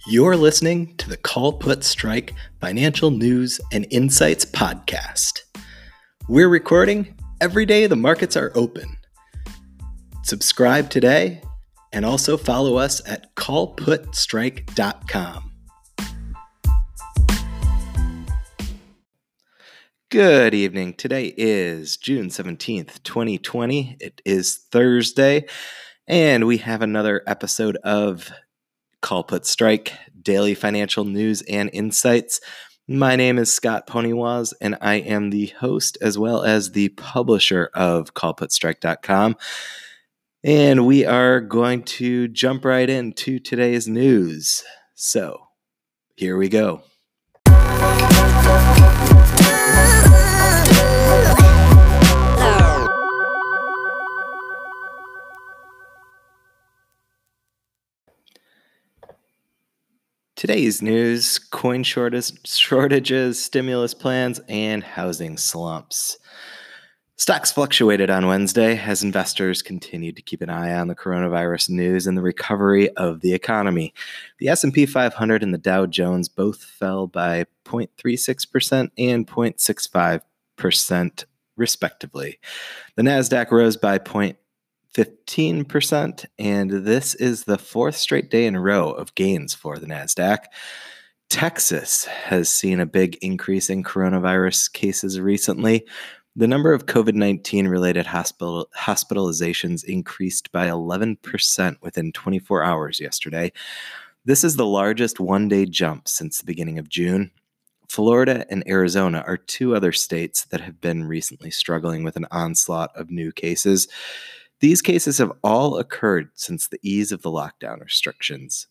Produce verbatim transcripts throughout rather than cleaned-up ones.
You're listening to the Call Put Strike Financial News and Insights podcast. We're recording every day the markets are open. Subscribe today and also follow us at call put strike dot com. Good evening. Today is June seventeenth, twenty twenty. It is Thursday, and we have another episode of Call Put Strike, Daily Financial News and Insights. My name is Scott Poniwaz, and I am the host as well as the publisher of call put strike dot com. And we are going to jump right into today's news. So, here we go. Today's news: coin shortage, shortages, stimulus plans, and housing slumps. Stocks fluctuated on Wednesday as investors continued to keep an eye on the coronavirus news and the recovery of the economy. The S and P five hundred and the Dow Jones both fell by zero point three six percent and zero point six five percent, respectively. The Nasdaq rose by zero point fifteen percent, and this is the fourth straight day in a row of gains for the Nasdaq. Texas has seen a big increase in coronavirus cases recently. The number of COVID nineteen related hospital hospitalizations increased by eleven percent within twenty-four hours yesterday. This is the largest one-day jump since the beginning of June. Florida and Arizona are two other states that have been recently struggling with an onslaught of new cases. These cases have all occurred since the ease of the lockdown restrictions.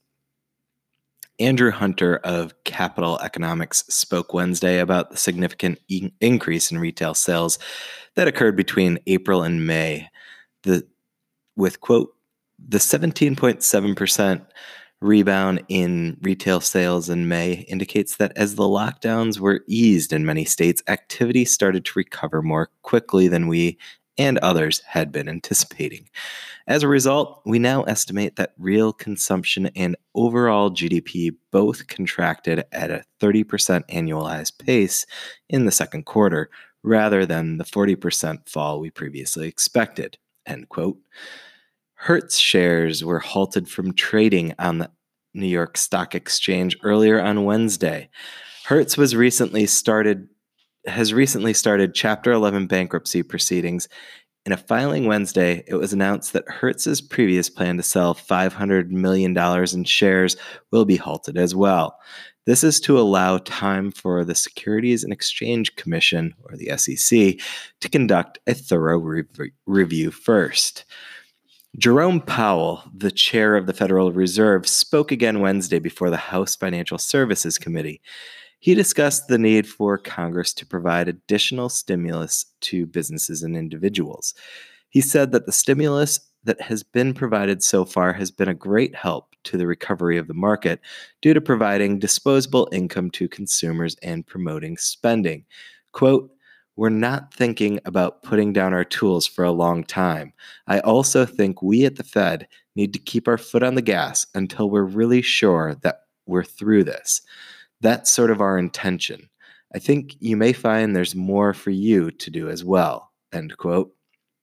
Andrew Hunter of Capital Economics spoke Wednesday about the significant e- increase in retail sales that occurred between April and May. The, with, quote, the seventeen point seven percent rebound in retail sales in May indicates that as the lockdowns were eased in many states, activity started to recover more quickly than we and others had been anticipating. As a result, we now estimate that real consumption and overall G D P both contracted at a thirty percent annualized pace in the second quarter, rather than the forty percent fall we previously expected, end quote. Hertz shares were halted from trading on the New York Stock Exchange earlier on Wednesday. Hertz was recently started has recently started Chapter eleven bankruptcy proceedings. In a filing Wednesday, it was announced that Hertz's previous plan to sell five hundred million dollars in shares will be halted as well. This is to allow time for the Securities and Exchange Commission, or the S E C, to conduct a thorough re- review first. Jerome Powell, the chair of the Federal Reserve, spoke again Wednesday before the House Financial Services Committee. He discussed the need for Congress to provide additional stimulus to businesses and individuals. He said that the stimulus that has been provided so far has been a great help to the recovery of the market due to providing disposable income to consumers and promoting spending. Quote, "We're not thinking about putting down our tools for a long time. I also think we at the Fed need to keep our foot on the gas until we're really sure that we're through this. That's sort of our intention. I think you may find there's more for you to do as well," end quote.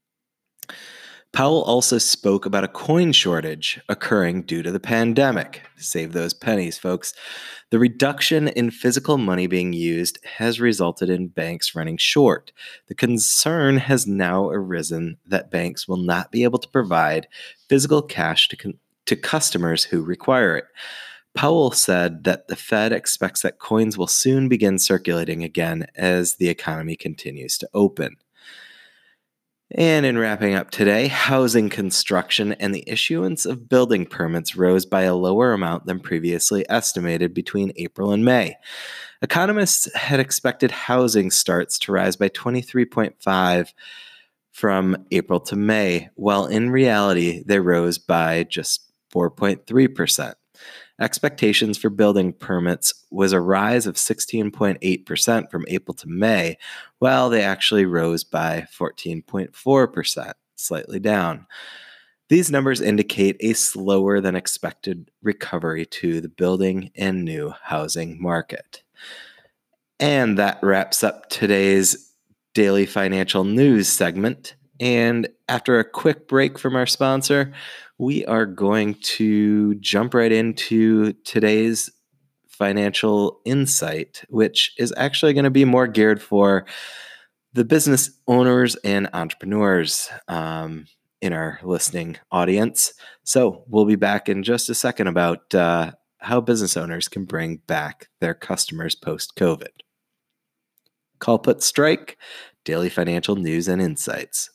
Powell also spoke about a coin shortage occurring due to the pandemic. Save those pennies, folks. The reduction in physical money being used has resulted in banks running short. The concern has now arisen that banks will not be able to provide physical cash to, con- to customers who require it. Powell said that the Fed expects that coins will soon begin circulating again as the economy continues to open. And in wrapping up today, housing construction and the issuance of building permits rose by a lower amount than previously estimated between April and May. Economists had expected housing starts to rise by twenty-three point five from April to May, while in reality they rose by just four point three percent. Expectations for building permits was a rise of sixteen point eight percent from April to May, while they actually rose by fourteen point four percent, slightly down. These numbers indicate a slower than expected recovery to the building and new housing market. And that wraps up today's daily financial news segment. And after a quick break from our sponsor, we are going to jump right into today's financial insight, which is actually going to be more geared for the business owners and entrepreneurs um, in our listening audience. So we'll be back in just a second about uh, how business owners can bring back their customers post-COVID. Culprit Strike, daily financial news and insights.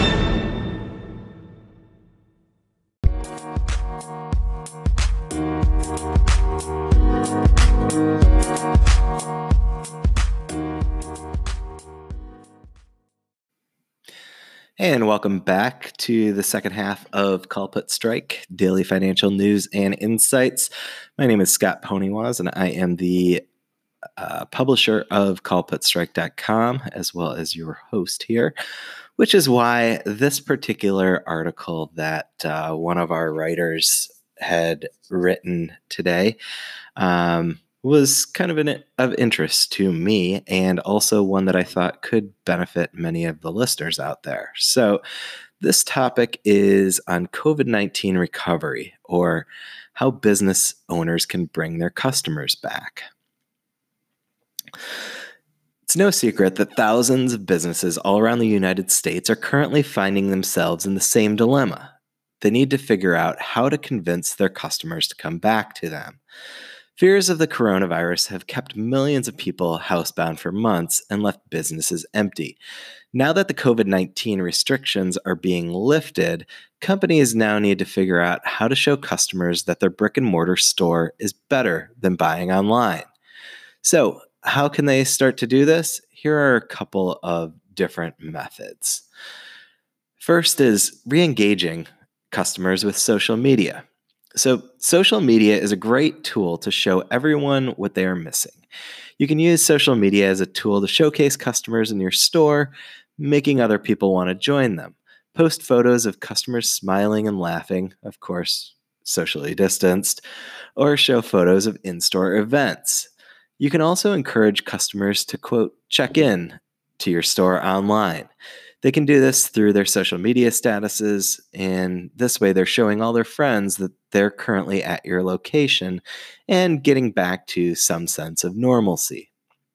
And welcome back to the second half of Culprit Strike, daily financial news and insights. My name is Scott Poniwaz, and I am the uh, publisher of culprit strike dot com, as well as your host here, which is why this particular article that uh, one of our writers had written today um, was kind of an, of interest to me, and also one that I thought could benefit many of the listeners out there. So this topic is on COVID nineteen recovery, or how business owners can bring their customers back. It's no secret that thousands of businesses all around the United States are currently finding themselves in the same dilemma. They need to figure out how to convince their customers to come back to them. Fears of the coronavirus have kept millions of people housebound for months and left businesses empty. Now that the COVID nineteen restrictions are being lifted, companies now need to figure out how to show customers that their brick and mortar store is better than buying online. So, how can they start to do this? Here are a couple of different methods. First is re-engaging customers with social media. So social media is a great tool to show everyone what they are missing. You can use social media as a tool to showcase customers in your store, making other people want to join them. Post photos of customers smiling and laughing, of course, socially distanced, or show photos of in-store events. You can also encourage customers to, quote, check in to your store online. They can do this through their social media statuses, and this way they're showing all their friends that they're currently at your location and getting back to some sense of normalcy.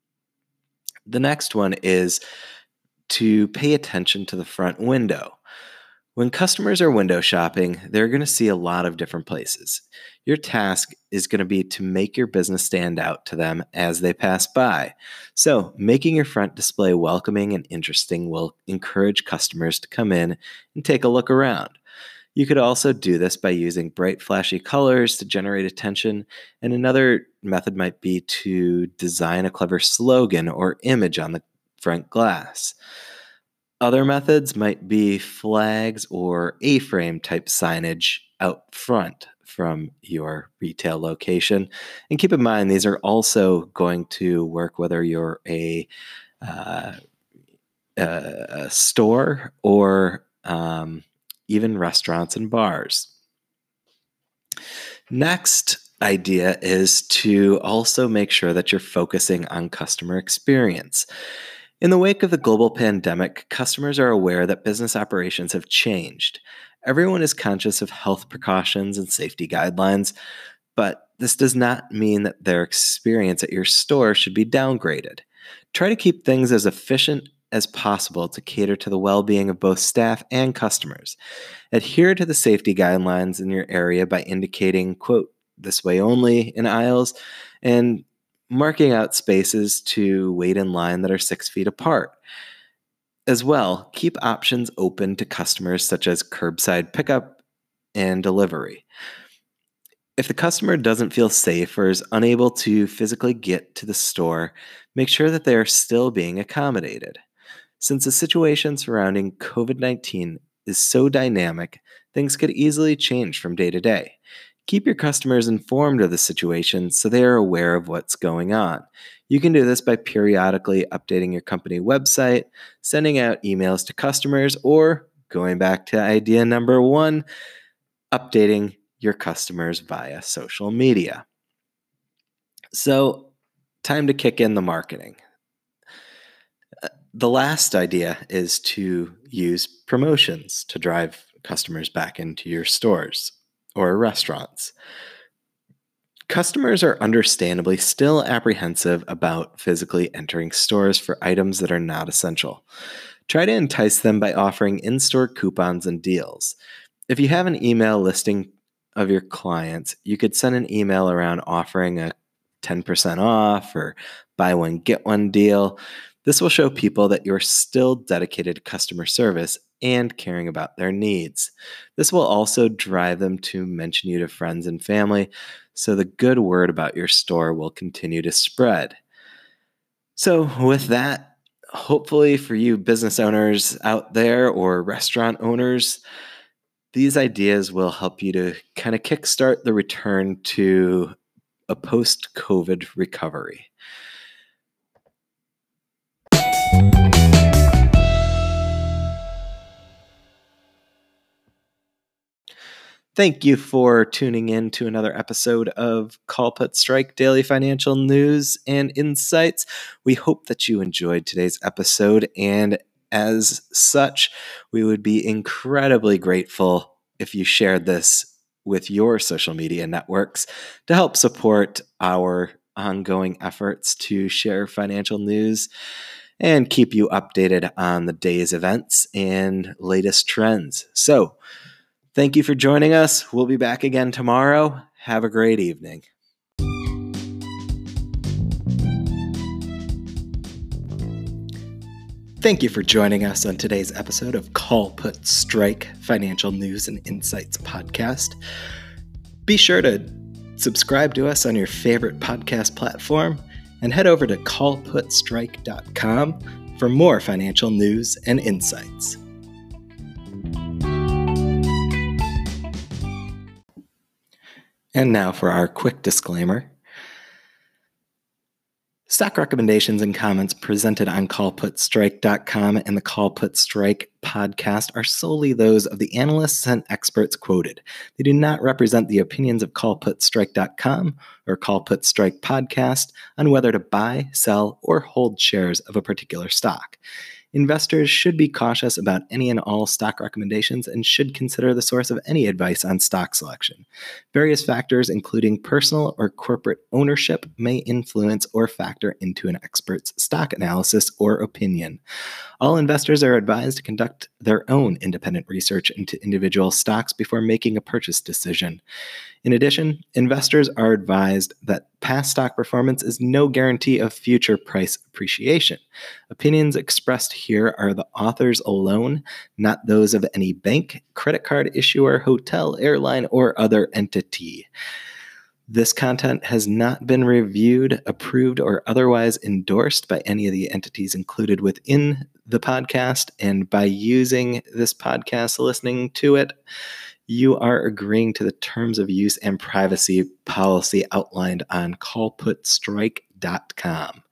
The next one is to pay attention to the front window. When customers are window shopping, they're going to see a lot of different places. Your task is going to be to make your business stand out to them as they pass by. So, making your front display welcoming and interesting will encourage customers to come in and take a look around. You could also do this by using bright, flashy colors to generate attention, and another method might be to design a clever slogan or image on the front glass. Other methods might be flags or A-frame type signage out front from your retail location. And keep in mind, these are also going to work whether you're a, uh, a store or um, even restaurants and bars. Next idea is to also make sure that you're focusing on customer experience. In the wake of the global pandemic, customers are aware that business operations have changed. Everyone is conscious of health precautions and safety guidelines, but this does not mean that their experience at your store should be downgraded. Try to keep things as efficient as possible to cater to the well-being of both staff and customers. Adhere to the safety guidelines in your area by indicating, quote, this way only in aisles, and marking out spaces to wait in line that are six feet apart. As well, keep options open to customers such as curbside pickup and delivery. If the customer doesn't feel safe or is unable to physically get to the store, make sure that they are still being accommodated. Since the situation surrounding COVID nineteen is so dynamic, things could easily change from day to day. Keep your customers informed of the situation so they are aware of what's going on. You can do this by periodically updating your company website, sending out emails to customers, or going back to idea number one, updating your customers via social media. So, time to kick in the marketing. The last idea is to use promotions to drive customers back into your stores or restaurants. Customers are understandably still apprehensive about physically entering stores for items that are not essential. Try to entice them by offering in-store coupons and deals. If you have an email listing of your clients, you could send an email around offering a ten percent off or buy one, get one deal. This will show people that you're still dedicated to customer service and caring about their needs. This will also drive them to mention you to friends and family, so the good word about your store will continue to spread. So with that, hopefully for you business owners out there or restaurant owners, these ideas will help you to kind of kickstart the return to a post-COVID recovery. Thank you for tuning in to another episode of Call Put Strike Daily Financial News and Insights. We hope that you enjoyed today's episode, and as such, we would be incredibly grateful if you shared this with your social media networks to help support our ongoing efforts to share financial news and keep you updated on the day's events and latest trends. So, thank you for joining us. We'll be back again tomorrow. Have a great evening. Thank you for joining us on today's episode of Call Put Strike Financial News and Insights podcast. Be sure to subscribe to us on your favorite podcast platform and head over to call put strike dot com for more financial news and insights. And now for our quick disclaimer. Stock recommendations and comments presented on call put strike dot com and the Call Put Strike podcast are solely those of the analysts and experts quoted. They do not represent the opinions of call put strike dot com or Call Put Strike podcast on whether to buy, sell, or hold shares of a particular stock. Investors should be cautious about any and all stock recommendations and should consider the source of any advice on stock selection. Various factors, including personal or corporate ownership, may influence or factor into an expert's stock analysis or opinion. All investors are advised to conduct their own independent research into individual stocks before making a purchase decision. In addition, investors are advised that past stock performance is no guarantee of future price appreciation. Opinions expressed here are the authors alone, not those of any bank, credit card issuer, hotel, airline, or other entity. This content has not been reviewed, approved, or otherwise endorsed by any of the entities included within the podcast, and by using this podcast, listening to it, you are agreeing to the terms of use and privacy policy outlined on call put strike dot com.